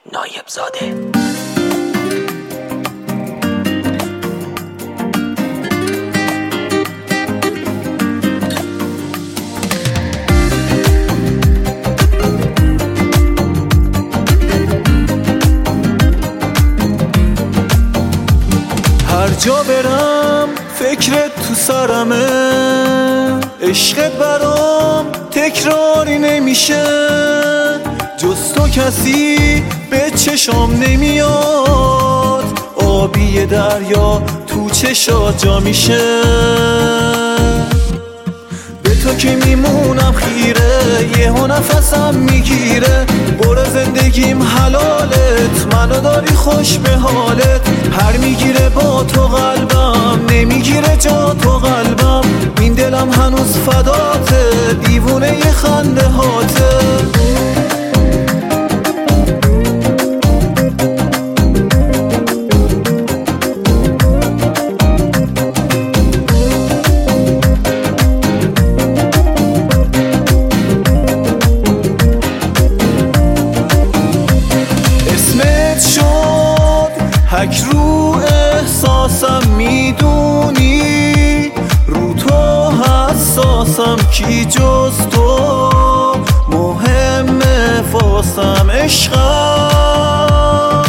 نایب زاده. هر جا برم فکرت تو سرمه، عشقت برام تکراری نمیشه، جز تو کسی به چشام نمیاد، آبی دریا تو چشات جا میشه. به تو که میمونم خیره، یهو نفسم میگیره، برو زندگیم حلالت، منو داری خوش به حالت، هر میگیره با تو قلبم، نمیگیره جا تو قلبم، این دلم هنوز فداته، دیوونه ی خنده هاته. حک رو احساسم میدونی، رو تو حساسم، کی جز تو مهمه واسم، عشقم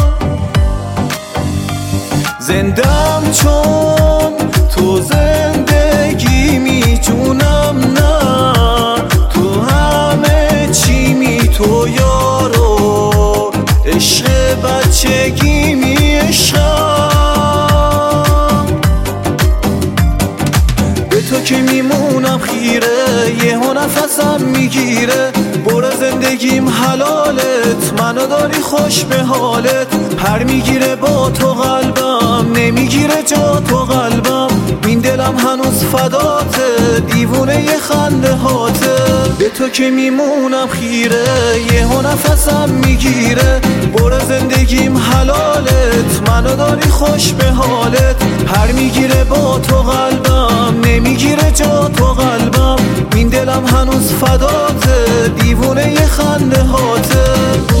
زندم چون تو زندگی میتونم، نه تو همه چی می تو یارو، عشق بچگی می عشقم. به تو که میمونم خیره، یهو نفسم میگیره، برو زندگیم حلالت، منو داری خوش به حالت، هر میگیره با تو قلبم، نمیگیره جا تو قلبم، این دلم هنوز فداته، دیوونه ی خنده هاته. به تو که میمونم خیره، یهو نفسم میگیره، برو زندگیم حلالت، منو داری خوش به حالت، هر میگیره با تو قلبم، نمیگیره جا تو قلبم، این دلم هنوز فداته، دیوونه ی خنده هاته.